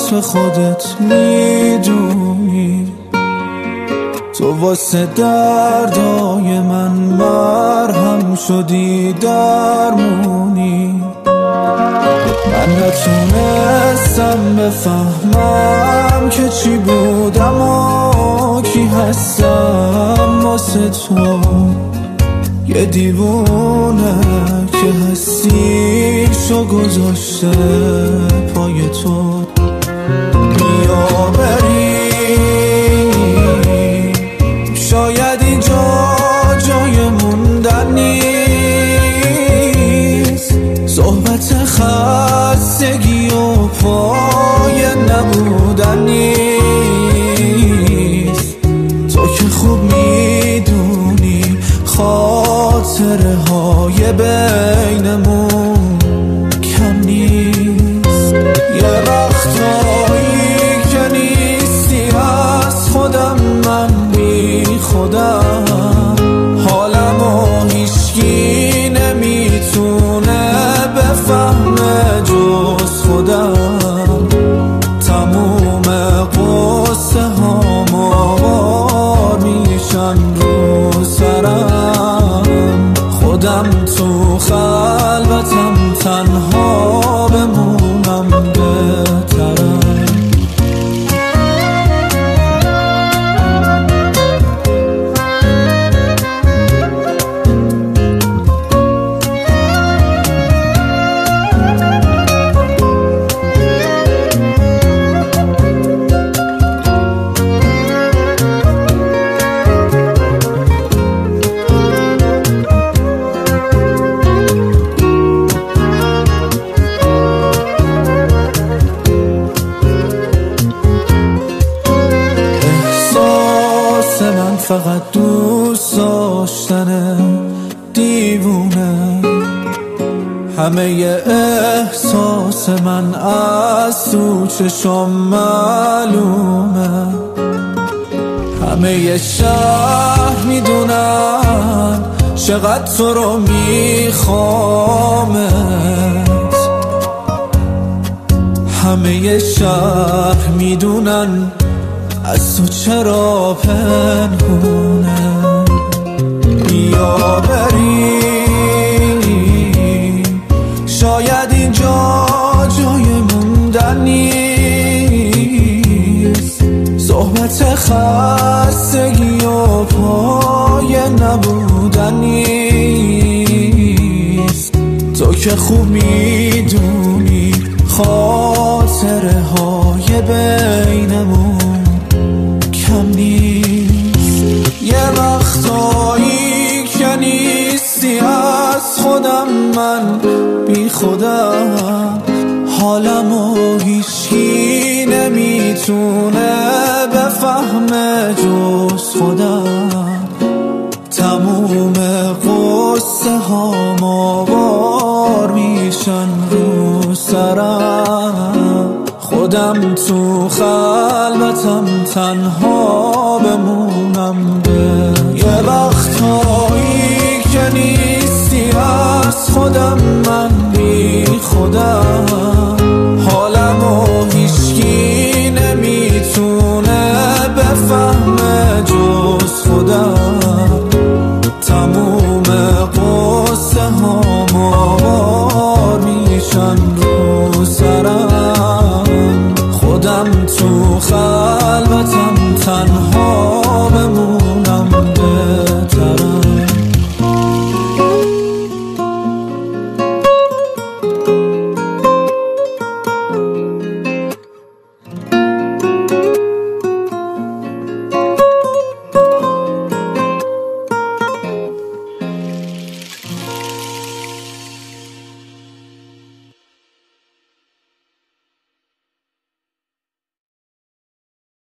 تو خودت میدونی، تو واسه دردای من مرهم شدی درمونی. من نتونستم بفهمم که چی بودم و کی هستم واسه تو، یه دیوونه که حسیشو گذاشته پای تو. بیا بریم، شاید اینجا جای موندن نیست، صحبت خستگی و پای نبودن نیست. تو که خوب میدونی خاطره های بینمون کم نیست. یه وقتایی که نیستی از خودم، من بی خودم، حالمو هیچکی نمیتونه بفهمه جز خودم. تموم قصه هامو بار میشن رو سرم، خودم تو خلوتم تنها بمونم بهترم. من فقط دوست داشتنه، دیوونه. همه احساس من از تو چشم معلومه، همه شهر میدونن چقدر تو رو میخوامت، همه شهر میدونن از تو چرا پنهونه. بیا بریم، شاید اینجا جای موندن نیست، صحبت خستگی و پای نبودن نیست. تو که خوب میدونی خاطره های بینمون کم نیست. یه وقتایی که نیستی از خودم، من بی خودم، حالمو هیچکی نمیتونه بفهمه جز خودم. تموم قصه هامو بار میشن رو سرم، خودم تو خلوتم تنها بمونم به. یه وقتایی که نیستی از خودم، من بی خودم،